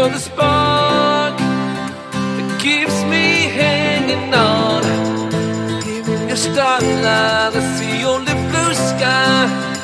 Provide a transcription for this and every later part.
the spark that keeps me hanging on. Here in your starlight, I see only blue sky.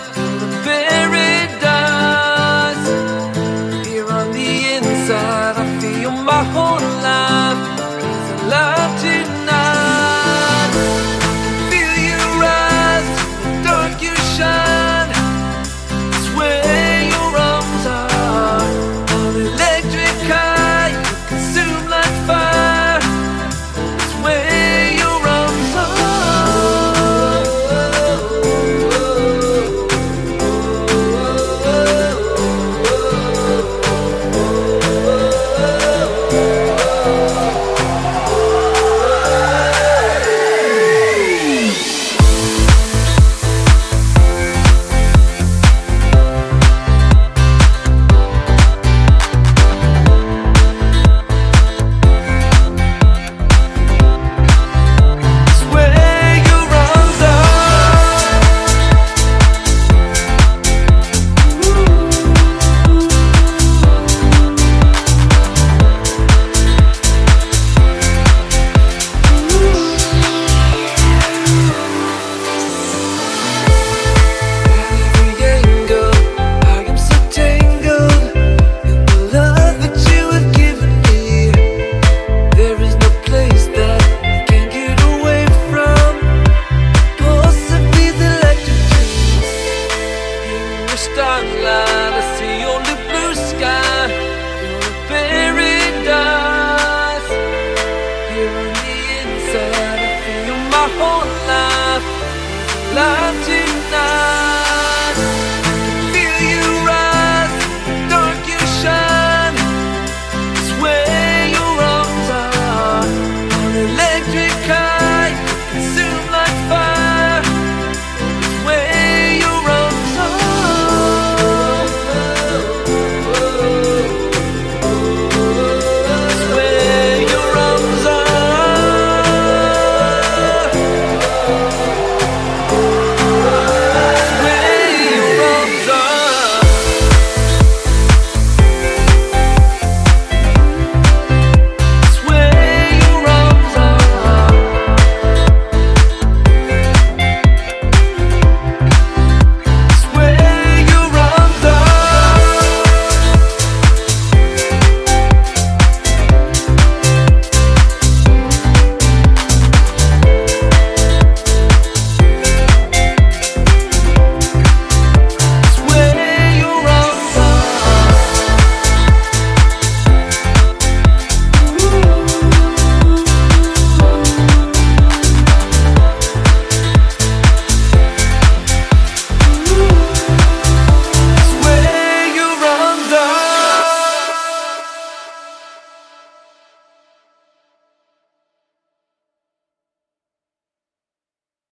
Paradise. Here on the inside, I feel my whole life is alive tonight. Feel your eyes, in the dark you shine. It's where your arms are. An electric high, you consume like fire. It's where your arms are. Starlight, I see only blue sky. You're a paradise. Here on the inside, I feel my whole life.